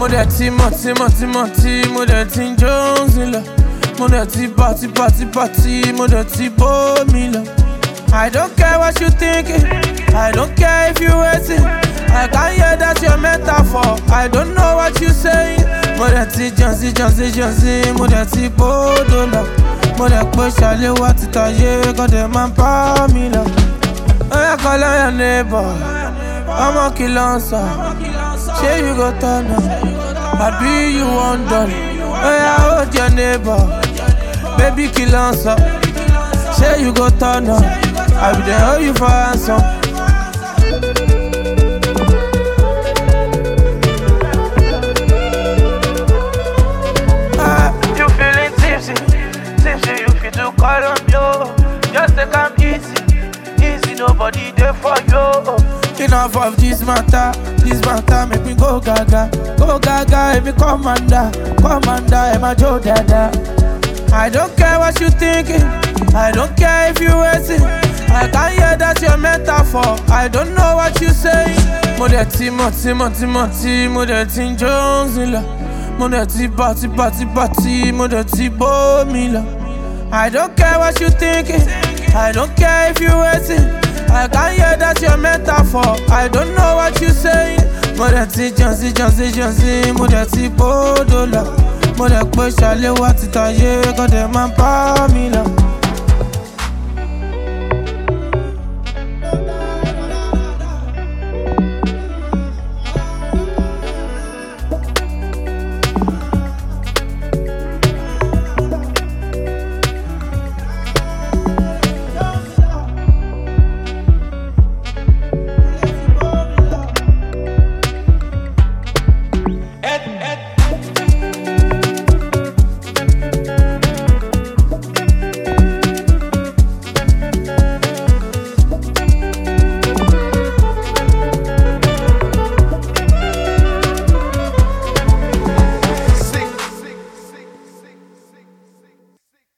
dẹ̀ ti mọ̀, mo dẹ̀ ti ń Jones lọ. Mo dẹ̀ ti party, mo dẹ̀ ti bómi lọ. I don't care what you thinking, I don't care if you waiting. I can't hear that your metaphor, I don't know what you saying. Mo dẹ̀ ti Johnson, mo dẹ̀ ti bódò lọ. Mo dẹ̀ pé ṣàlẹ̀ wá ti tàyé, kọ́ dẹ̀ máa ń bá mi lọ. Oya call on your neighbor, I'ma kill on sir. Say you go turn up, I be you one dollar. Oya hold your neighbor, baby kill on sir. Say you go turn up, I be there hold you for ransom. You feeling tipsy, you feel to call on yo. Just take am easy, nobody there for you. Enough of this matter, make me go gaga, if me commander, my Joe Dada. I don't care what you thinking, I don't care if you waiting. I can't hear that your metaphor, I don't know what you saying. Mo dẹ̀ ti mọ̀, mo dẹ̀ ti ń Jones lọ. Mo dẹ̀ ti party, mo dẹ̀ ti bómi lọ. I don't care what you thinking, I don't care if you waiting. I can't hear that your metaphor, I don't know what you saying. Mo dẹ̀ ti Johnson, mo dẹ̀ ti bódò lọ. Mo dẹ̀ pé ṣàlẹ̀ wá ti tàyé, kọ́ dẹ̀ máa ń bá mi lọ.